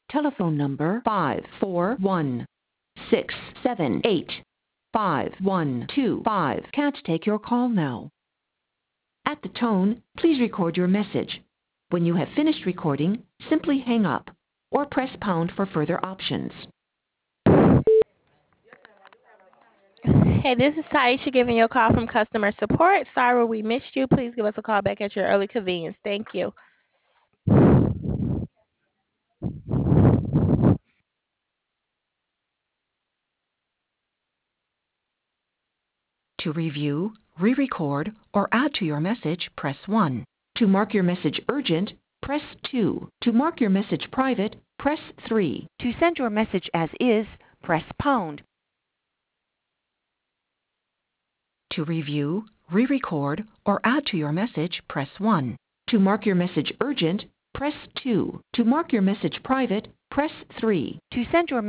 telephone number 541-678-5125 can't take your call now. At the tone, please record your message. When you have finished recording, simply hang up or press pound for further options. Hey, this is Taisha giving you a call from customer support. Sorry we missed you. Please give us a call back at your early convenience. Thank you. To review, re-record, or add to your message, press 1. To mark your message urgent, press 2. To mark your message private, press 3. To send your message as is, press pound. To review, re-record, or add to your message, press 1. To mark your message urgent, press 2. To mark your message private, press 3. To send your